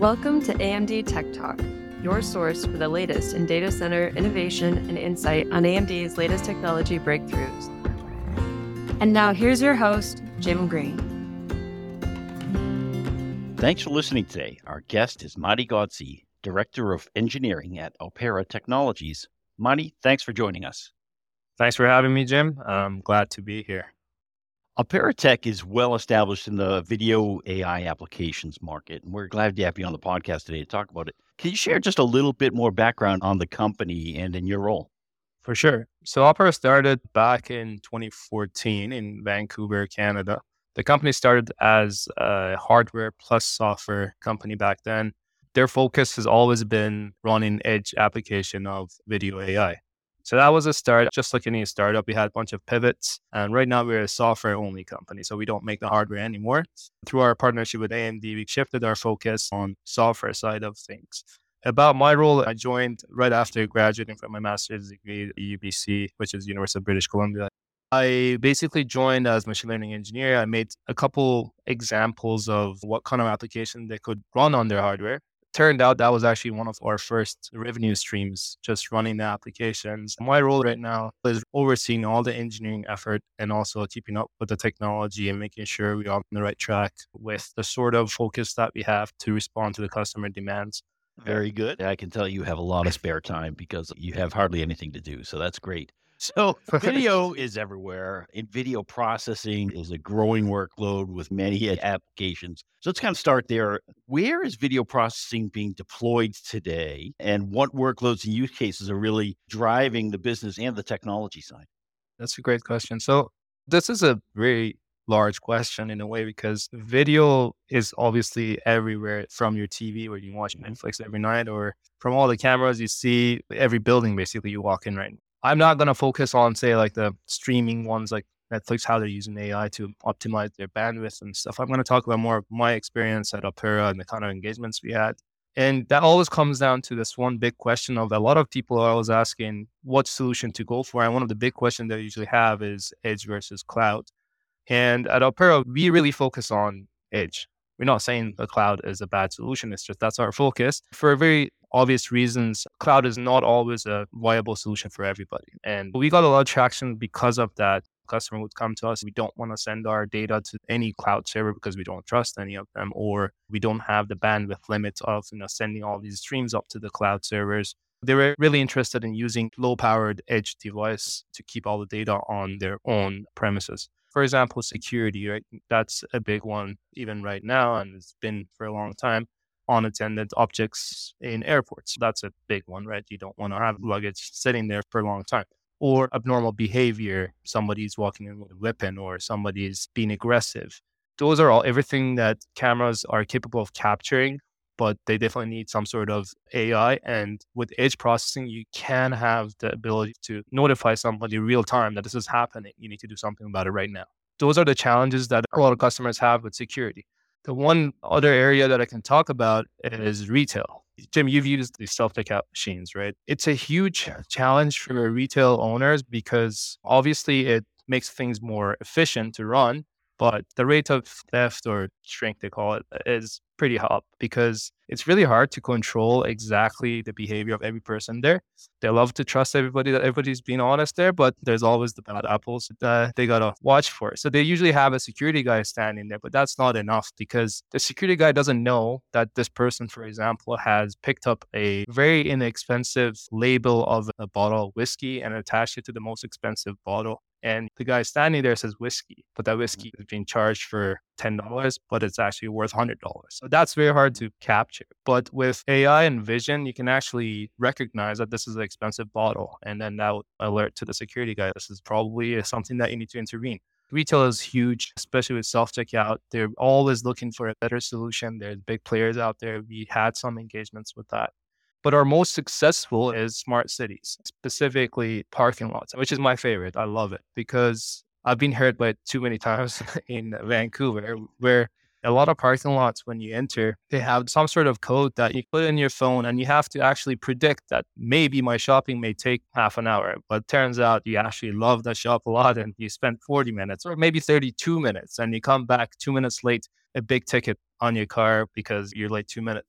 Welcome to AMD Tech Talk, your source for the latest in data center innovation and insight on AMD's latest technology breakthroughs. And now here's your host, Jim Green. Thanks for listening today. Our guest is Mati Godse, Director of Engineering at Opera Technologies. Mati, thanks for joining us. Thanks for having me, Jim. I'm glad to be here. Opera Tech is well established in the video AI applications market, and we're glad to have you on the podcast today to talk about it. Can you share just a little bit more background on the company and in your role? For sure. So Opera started back in 2014 in Vancouver, Canada. The company started as a hardware plus software company back then. Their focus has always been running edge application of video AI. So that was a start. Just like any startup, we had a bunch of pivots. And right now we're a software only company. So we don't make the hardware anymore. Through our partnership with AMD, we shifted our focus on software side of things. About my role, I joined right after graduating from my master's degree at UBC, which is University of British Columbia. I basically joined as machine learning engineer. I made a couple examples of what kind of application they could run on their hardware. Turned out that was actually one of our first revenue streams, just running the applications. My role right now is overseeing all the engineering effort and also keeping up with the technology and making sure we are on the right track with the sort of focus that we have to respond to the customer demands. Very good. I can tell you have a lot of spare time because you have hardly anything to do. So that's great. So video is everywhere, and video processing is a growing workload with many applications. So let's kind of start there. Where is video processing being deployed today, and what workloads and use cases are really driving the business and the technology side? That's a great question. So this is a very large question in a way because video is obviously everywhere, from your TV where you watch Netflix every night, or from all the cameras you see every building basically you walk in right now. I'm not going to focus on, say, like the streaming ones like Netflix, how they're using AI to optimize their bandwidth and stuff. I'm going to talk about more of my experience at Opera and the kind of engagements we had. And that always comes down to this one big question of a lot of people are always asking what solution to go for. And one of the big questions they usually have is edge versus cloud. And at Opera, we really focus on edge. We're not saying the cloud is a bad solution. It's just that's our focus. For very obvious reasons, cloud is not always a viable solution for everybody. And we got a lot of traction because of that. Customer would come to us. We don't want to send our data to any cloud server because we don't trust any of them, or we don't have the bandwidth limits of sending all these streams up to the cloud servers. They were really interested in using low-powered edge device to keep all the data on their own premises. For example, security, right? That's a big one even right now, and it's been for a long time. Unattended objects in airports. That's a big one, right? You don't want to have luggage sitting there for a long time. Or abnormal behavior, somebody's walking in with a weapon or somebody's being aggressive. Those are all everything that cameras are capable of capturing, but they definitely need some sort of AI. And with edge processing, you can have the ability to notify somebody real time that this is happening. You need to do something about it right now. Those are the challenges that a lot of customers have with security. The one other area that I can talk about is retail. Jim, you've used the self-checkout machines, right? It's a huge challenge for retail owners because obviously it makes things more efficient to run, but the rate of theft or shrink, they call it, is pretty up because it's really hard to control exactly the behavior of every person there. They love to trust everybody that everybody's being honest there, but there's always the bad apples that they got to watch for. So they usually have a security guy standing there, but that's not enough because the security guy doesn't know that this person, for example, has picked up a very inexpensive label of a bottle of whiskey and attached it to the most expensive bottle. And the guy standing there says whiskey, but that whiskey is being charged for $10, but it's actually worth $100. So that's very hard to capture. But with AI and vision, you can actually recognize that this is an expensive bottle. And then that would alert to the security guy. This is probably something that you need to intervene. Retail is huge, especially with self-checkout. They're always looking for a better solution. There's big players out there. We had some engagements with that. But our most successful is smart cities, specifically parking lots, which is my favorite. I love it because I've been hurt by it too many times in Vancouver, where a lot of parking lots, when you enter, they have some sort of code that you put in your phone and you have to actually predict that maybe my shopping may take half an hour. But it turns out you actually love the shop a lot and you spend 40 minutes or maybe 32 minutes and you come back 2 minutes late, a big ticket on your car because you're late 2 minutes.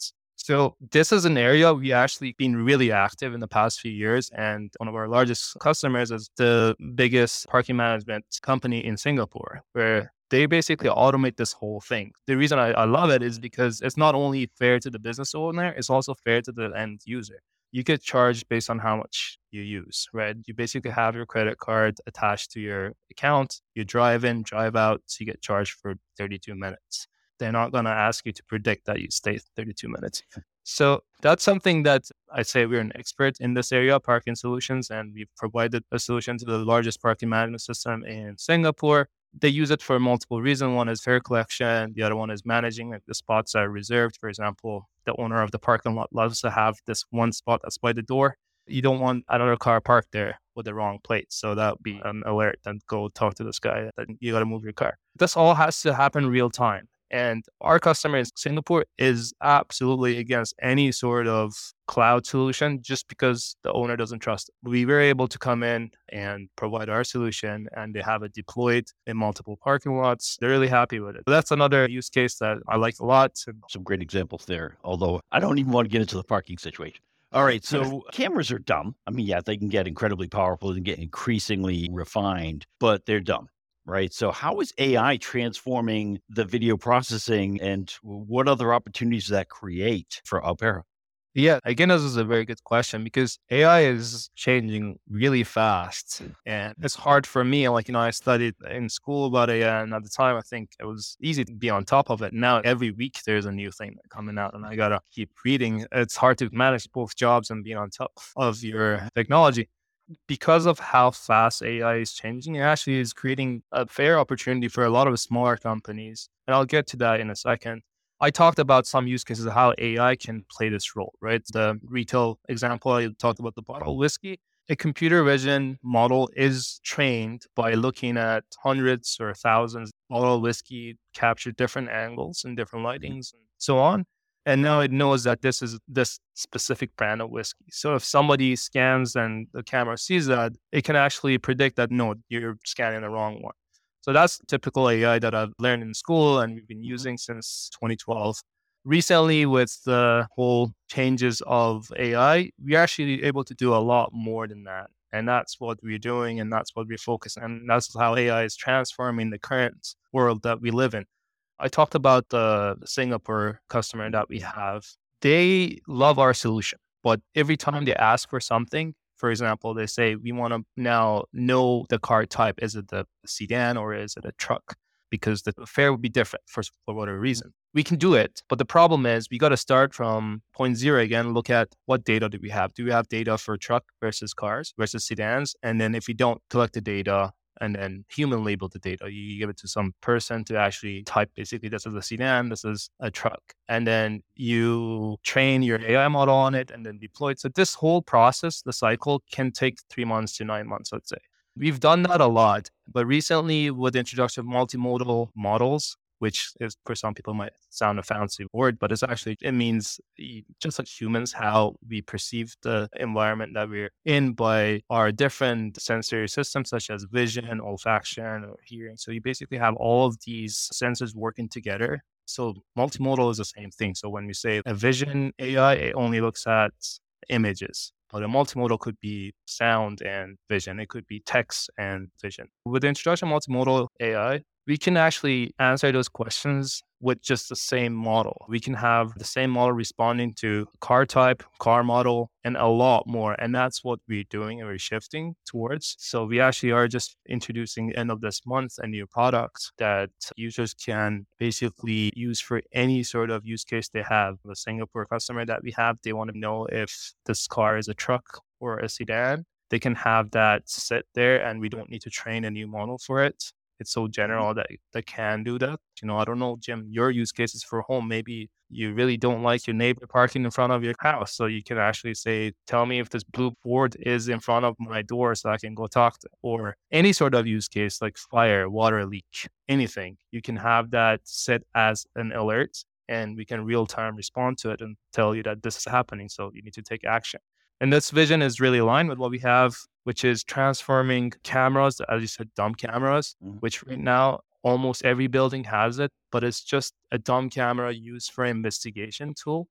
So this is an area we actually been really active in the past few years. And one of our largest customers is the biggest parking management company in Singapore, where they basically automate this whole thing. The reason I love it is because it's not only fair to the business owner, it's also fair to the end user. You get charged based on how much you use, right? You basically have your credit card attached to your account. You drive in, drive out, so you get charged for 32 minutes. They're not going to ask you to predict that you stay 32 minutes. So that's something that I say we're an expert in this area, parking solutions, and we've provided a solution to the largest parking management system in Singapore. They use it for multiple reasons. One is fare collection. The other one is managing like the spots that are reserved. For example, the owner of the parking lot loves to have this one spot that's by the door. You don't want another car parked there with the wrong plate. So that would be an alert and go talk to this guy that you got to move your car. This all has to happen real time. And our customer in Singapore is absolutely against any sort of cloud solution just because the owner doesn't trust it. We were able to come in and provide our solution, and they have it deployed in multiple parking lots. They're really happy with it. That's another use case that I like a lot. Some great examples there, although I don't even want to get into the parking situation. All right, so cameras are dumb. I mean, yeah, they can get incredibly powerful and get increasingly refined, but they're dumb. Right. So how is AI transforming the video processing, and what other opportunities does that create for Opera? Yeah, again, this is a very good question because AI is changing really fast and it's hard for me. Like, I studied in school about AI, and at the time, I think it was easy to be on top of it. Now, every week there's a new thing coming out and I got to keep reading. It's hard to manage both jobs and be on top of your technology. Because of how fast AI is changing, it actually is creating a fair opportunity for a lot of smaller companies. And I'll get to that in a second. I talked about some use cases of how AI can play this role, right? The retail example, I talked about the bottled whiskey. A computer vision model is trained by looking at hundreds or thousands of bottled whiskey, capture different angles and different lightings and so on. And now it knows that this is this specific brand of whiskey. So if somebody scans and the camera sees that, it can actually predict that, no, you're scanning the wrong one. So that's typical AI that I've learned in school and we've been using since 2012. Recently, with the whole changes of AI, we're actually able to do a lot more than that. And that's what we're doing and that's what we're focusing on. And that's how AI is transforming the current world that we live in. I talked about the Singapore customer that we have. They love our solution, but every time they ask for something, for example, they say, we want to now know the car type. Is it the sedan or is it a truck? Because the fare would be different for whatever reason. We can do it, but the problem is we got to start from point zero again, look at what data do we have? Do we have data for truck versus cars versus sedans? And then if we don't collect the data, and then human label the data. You give it to some person to actually type, basically, this is a sedan, this is a truck. And then you train your AI model on it and then deploy it. So this whole process, the cycle, can take 3 months to 9 months, let's say. We've done that a lot. But recently, with the introduction of multimodal models, which is, for some people might sound a fancy word, but it means just like humans, how we perceive the environment that we're in by our different sensory systems, such as vision, olfaction, or hearing. So you basically have all of these sensors working together. So multimodal is the same thing. So when we say a vision AI, it only looks at images. But a multimodal could be sound and vision. It could be text and vision. With the introduction of multimodal AI, we can actually answer those questions with just the same model. We can have the same model responding to car type, car model, and a lot more. And that's what we're doing and we're shifting towards. So we actually are just introducing end of this month a new product that users can basically use for any sort of use case they have. The Singapore customer that we have, they want to know if this car is a truck or a sedan. They can have that sit there and we don't need to train a new model for it. It's so general that they can do that. I don't know, Jim, your use cases for home. Maybe you really don't like your neighbor parking in front of your house. So you can actually say, tell me if this blue Ford is in front of my door so I can go talk to it. Or any sort of use case like fire, water leak, anything. You can have that set as an alert and we can real time respond to it and tell you that this is happening. So you need to take action. And this vision is really aligned with what we have, which is transforming cameras, as you said, dumb cameras, which right now almost every building has it, but it's just a dumb camera used for investigation tool.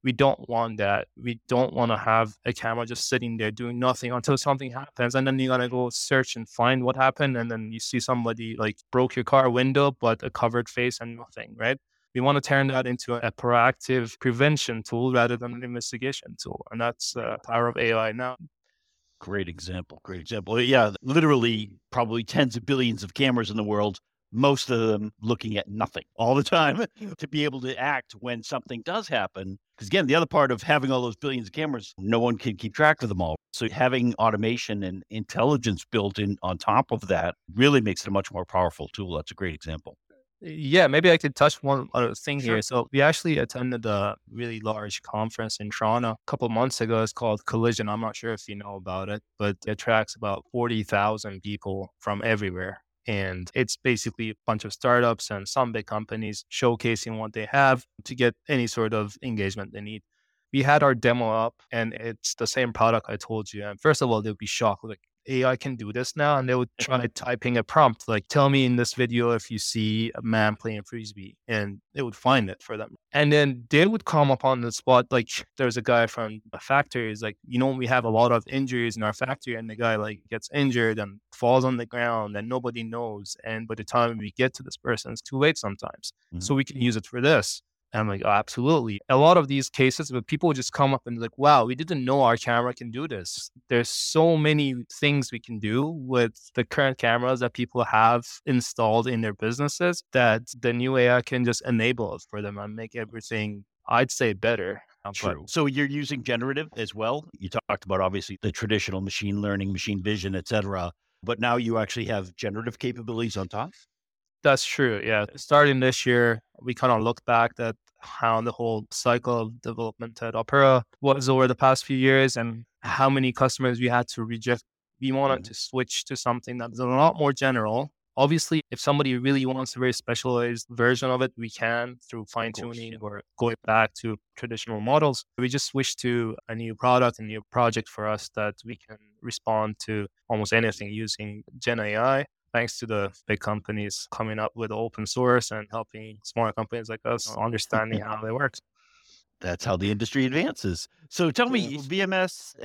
We don't want that. We don't want to have a camera just sitting there doing nothing until something happens. And then you got to go search and find what happened. And then you see somebody like broke your car window, but a covered face and nothing, right? We want to turn that into a proactive prevention tool rather than an investigation tool. And that's the power of AI now. Great example. Great example. Yeah, literally probably tens of billions of cameras in the world, most of them looking at nothing all the time to be able to act when something does happen. Because again, the other part of having all those billions of cameras, no one can keep track of them all. So having automation and intelligence built in on top of that really makes it a much more powerful tool. That's a great example. Yeah, maybe I could touch one other thing Sure. here. So we actually attended a really large conference in Toronto a couple of months ago. It's called Collision. I'm not sure if you know about it, but it attracts about 40,000 people from everywhere. And it's basically a bunch of startups and some big companies showcasing what they have to get any sort of engagement they need. We had our demo up and it's the same product I told you. And first of all, they'll be shocked. Like, AI can do this now. And they would try typing a prompt, like, tell me in this video if you see a man playing frisbee, and it would find it for them. And then they would come up on the spot. Like, there's a guy from a factory. He's like, we have a lot of injuries in our factory, and the guy like gets injured and falls on the ground and nobody knows. And by the time we get to this person, it's too late sometimes. So we can use it for this. And I'm like, oh, absolutely. A lot of these cases where people just come up and like, wow, we didn't know our camera can do this. There's so many things we can do with the current cameras that people have installed in their businesses that the new AI can just enable it for them and make everything, I'd say, better. True. So you're using generative as well. You talked about obviously the traditional machine learning, machine vision, et cetera, but now you actually have generative capabilities on top? That's true. Yeah. Starting this year, we kind of look back at how the whole cycle of development at Opera was over the past few years and how many customers we had to reject. We wanted to switch to something that's a lot more general. Obviously, if somebody really wants a very specialized version of it, we can through fine tuning or going back to traditional models. We just switched to a new product, a new project for us that we can respond to almost anything using Gen AI. Thanks to the big companies coming up with open source and helping smaller companies like us understanding how they work. That's how the industry advances. So tell me, VMS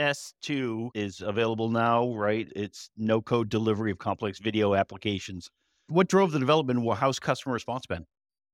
S2 is available now, right? It's no code delivery of complex video applications. What drove the development? How's customer response been?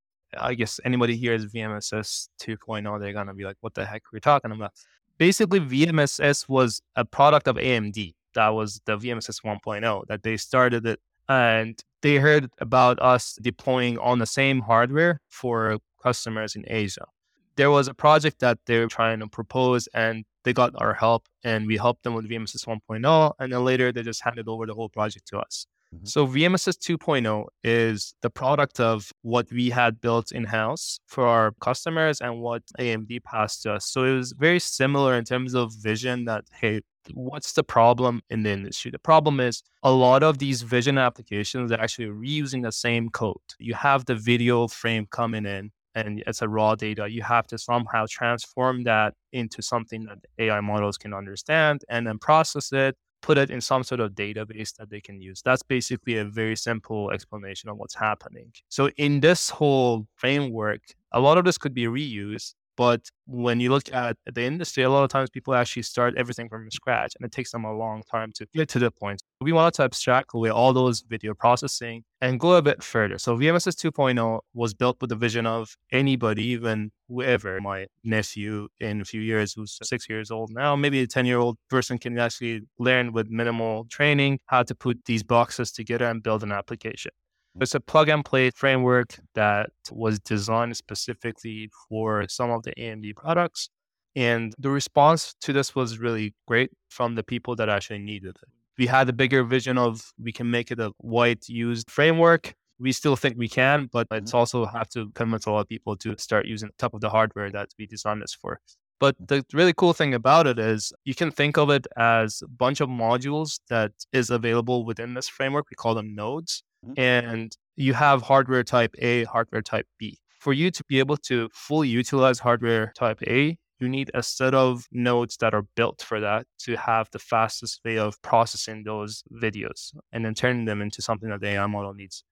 I guess anybody hears VMSS 2.0, they're going to be like, what the heck are we talking about? Basically, VMSS was a product of AMD. That was the VMSS 1.0 that they started it. And they heard about us deploying on the same hardware for customers in Asia. There was a project that they were trying to propose and they got our help and we helped them with VMSS 1.0. And then later they just handed over the whole project to us. So VMSS 2.0 is the product of what we had built in-house for our customers and what AMD passed to us. So it was very similar in terms of vision that, hey, what's the problem in the industry? The problem is a lot of these vision applications are actually reusing the same code. You have the video frame coming in and it's a raw data. You have to somehow transform that into something that AI models can understand and then process it, put it in some sort of database that they can use. That's basically a very simple explanation of what's happening. So in this whole framework, a lot of this could be reused. But when you look at the industry, a lot of times people actually start everything from scratch and it takes them a long time to get to the point. We wanted to abstract away all those video processing and go a bit further. So VMSS 2.0 was built with the vision of anybody, even whoever, my nephew in a few years who's 6 years old now, maybe a 10-year-old person can actually learn with minimal training how to put these boxes together and build an application. It's a plug and play framework that was designed specifically for some of the AMD products. And the response to this was really great from the people that actually needed it. We had a bigger vision of we can make it a wide used framework. We still think we can, but it's also have to convince a lot of people to start using top of the hardware that we designed this for. But the really cool thing about it is you can think of it as a bunch of modules that is available within this framework. We call them nodes. And you have hardware type A, hardware type B. For you to be able to fully utilize hardware type A, you need a set of nodes that are built for that to have the fastest way of processing those videos and then turning them into something that the AI model needs.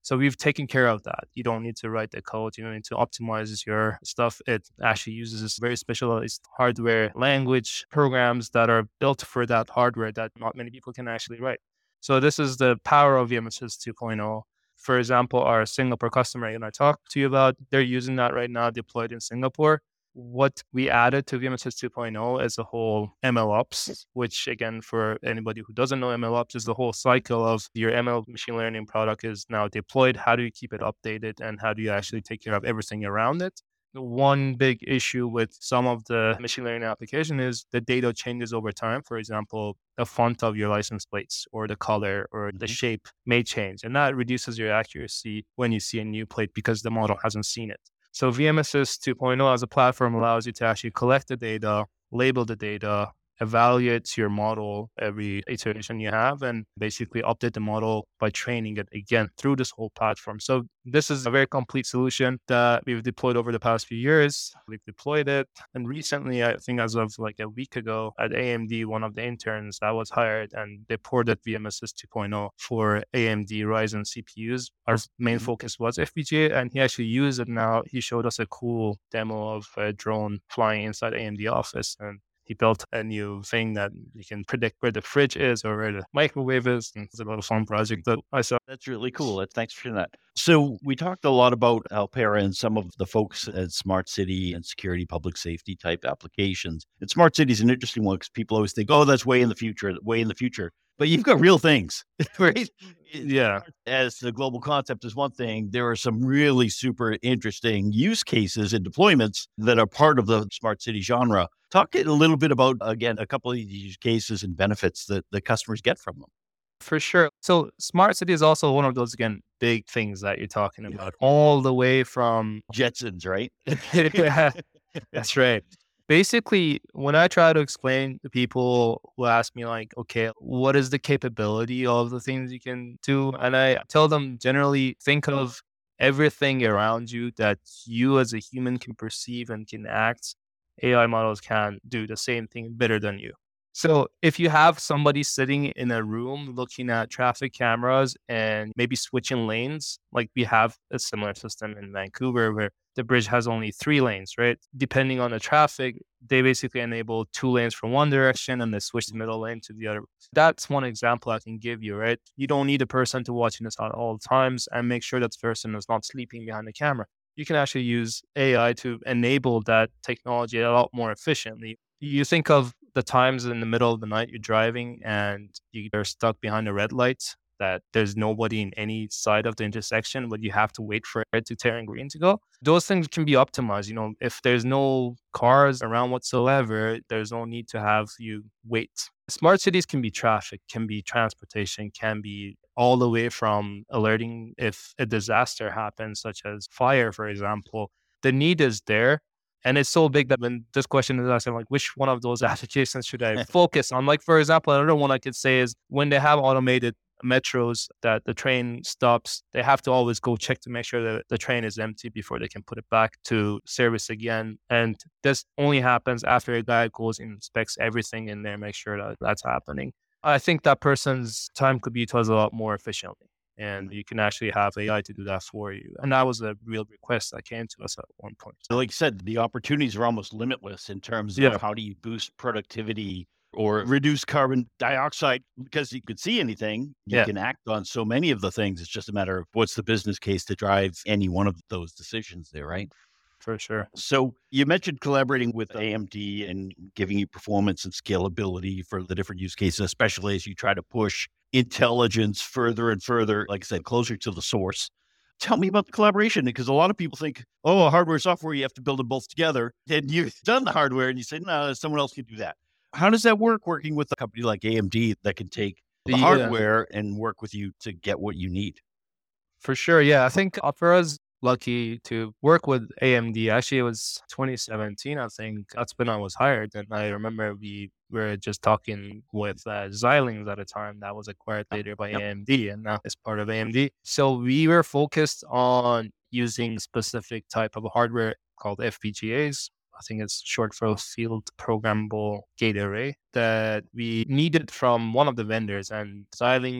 So we've taken care of that. You don't need to write the code. You don't need to optimize your stuff. It actually uses this very specialized hardware language programs that are built for that hardware that not many people can actually write. So this is the power of VMSS 2.0. For example, our Singapore customer and I talked to you about, they're using that right now, deployed in Singapore. What we added to VMSS 2.0 is the whole MLOps, which again, for anybody who doesn't know, MLOps is the whole cycle of your ML machine learning product is now deployed. How do you keep it updated and how do you actually take care of everything around it? The one big issue with some of the machine learning application is the data changes over time. For example, the font of your license plates or the color or the shape may change. And that reduces your accuracy when you see a new plate because the model hasn't seen it. So VMSS 2.0 as a platform allows you to actually collect the data, label the data, evaluate your model every iteration you have, and basically update the model by training it again through this whole platform. So this is a very complete solution that we've deployed over the past few years. We've deployed it. And recently, I think as of like a week ago at AMD, one of the interns that was hired and they ported VMSS 2.0 for AMD Ryzen CPUs. Our main focus was FPGA, and he actually used it now. He showed us a cool demo of a drone flying inside AMD office, and he built a new thing that you can predict where the fridge is or where the microwave is. And it's a little fun project that I saw. That's really cool. Thanks for sharing that. So we talked a lot about Alpera and some of the folks at smart city and security, public safety type applications. And smart city is an interesting one because people always think, oh, that's way in the future, way in the future. But you've got real things, right? Yeah. As the global concept is one thing, there are some really super interesting use cases and deployments that are part of the smart city genre. Talk a little bit about, again, a couple of these use cases and benefits that the customers get from them. For sure. So smart city is also one of those, again, big things that you're talking about, all the way from Jetsons, right? Yeah, that's right. Basically, when I try to explain to people who ask me like, okay, what is the capability of the things you can do? And I tell them generally think of everything around you that you as a human can perceive and can act. AI models can do the same thing better than you. So if you have somebody sitting in a room looking at traffic cameras and maybe switching lanes, like we have a similar system in Vancouver where the bridge has only 3 lanes, right? Depending on the traffic, they basically enable 2 lanes from one direction and they switch the middle lane to the other. That's one example I can give you, right? You don't need a person to watching this at all times and make sure that the person is not sleeping behind the camera. You can actually use AI to enable that technology a lot more efficiently. You think of the times in the middle of the night you're driving and you're stuck behind a red light, that there's nobody in any side of the intersection, but you have to wait for it to turn green to go. Those things can be optimized. You know, if there's no cars around whatsoever, there's no need to have you wait. Smart cities can be traffic, can be transportation, can be all the way from alerting if a disaster happens, such as fire, for example. The need is there. And it's so big that when this question is asked, I'm like, which one of those applications should I focus on? Like, for example, another one I could say is when they have automated metros that the train stops, they have to always go check to make sure that the train is empty before they can put it back to service again. And this only happens after a guy goes and inspects everything in there, make sure that that's happening. I think that person's time could be utilized a lot more efficiently. And you can actually have AI to do that for you. And that was a real request that came to us at one point. Like you said, the opportunities are almost limitless in terms of how do you boost productivity or reduce carbon dioxide, because you could see anything, you can act on so many of the things. It's just a matter of what's the business case to drive any one of those decisions there, right? For sure. So you mentioned collaborating with AMD and giving you performance and scalability for the different use cases, especially as you try to push intelligence further and further, like I said, closer to the source. Tell me about the collaboration, because a lot of people think, oh, hardware, software, you have to build them both together. And you've done the hardware and you say, no, someone else can do that. How does that work working with a company like AMD that can take the hardware and work with you to get what you need? For sure. Yeah. I think Opera's lucky to work with AMD. Actually, it was 2017, I think. That's when I was hired. And I remember we were just talking with Xilinx at the time that was acquired later by AMD and now it's part of AMD. So we were focused on using specific type of hardware called FPGAs. I think it's short for Field Programmable Gate Array that we needed from one of the vendors. And Xilinx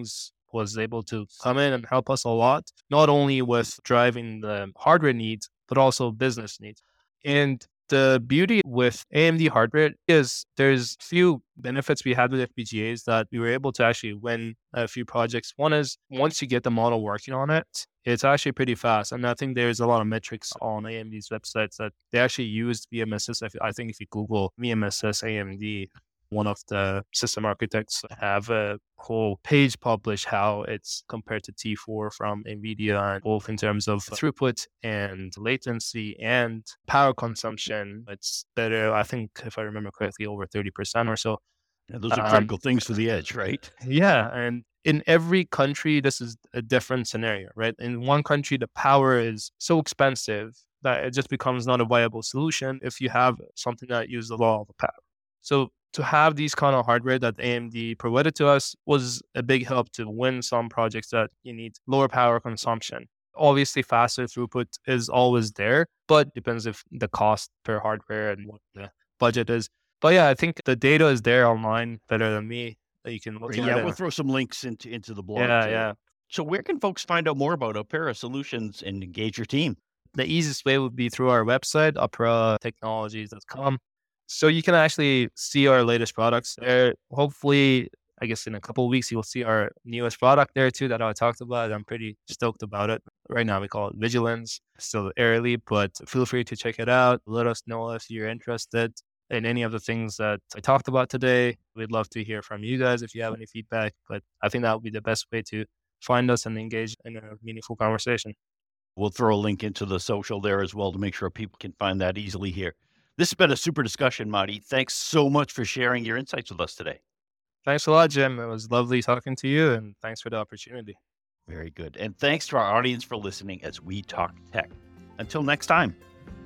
was able to come in and help us a lot, not only with driving the hardware needs, but also business needs. And the beauty with AMD hardware is there's few benefits we had with FPGAs that we were able to actually win a few projects. One is once you get the model working on it, it's actually pretty fast. And I think there's a lot of metrics on AMD's websites that they actually used VMSS. I think if you Google VMSS AMD, one of the system architects have a whole page published how it's compared to T4 from NVIDIA, and both in terms of throughput and latency and power consumption. It's better, I think, if I remember correctly, over 30% or so. And those are critical things for the edge, right? Yeah. And in every country, this is a different scenario, right? In one country, the power is so expensive that it just becomes not a viable solution if you have something that uses a lot of power. So to have these kind of hardware that AMD provided to us was a big help to win some projects that you need lower power consumption. Obviously, faster throughput is always there, but depends if the cost per hardware and what the budget is. But yeah, I think the data is there online better than me. That you can look at. Yeah, we'll throw some links into the blog. Yeah. So where can folks find out more about Opera Solutions and engage your team? The easiest way would be through our website, operatechnologies.com. So you can actually see our latest products there. Hopefully, I guess in a couple of weeks, you'll see our newest product there too that I talked about. I'm pretty stoked about it. Right now, we call it Vigilance. Still early, but feel free to check it out. Let us know if you're interested in any of the things that I talked about today. We'd love to hear from you guys if you have any feedback. But I think that would be the best way to find us and engage in a meaningful conversation. We'll throw a link into the social there as well to make sure people can find that easily here. This has been a super discussion, Marty. Thanks so much for sharing your insights with us today. Thanks a lot, Jim. It was lovely talking to you, and thanks for the opportunity. Very good. And thanks to our audience for listening as we talk tech. Until next time.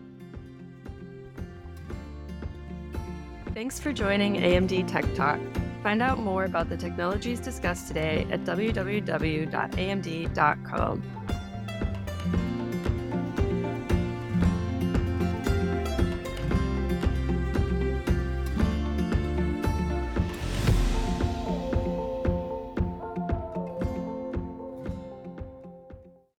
Thanks for joining AMD Tech Talk. Find out more about the technologies discussed today at www.amd.com.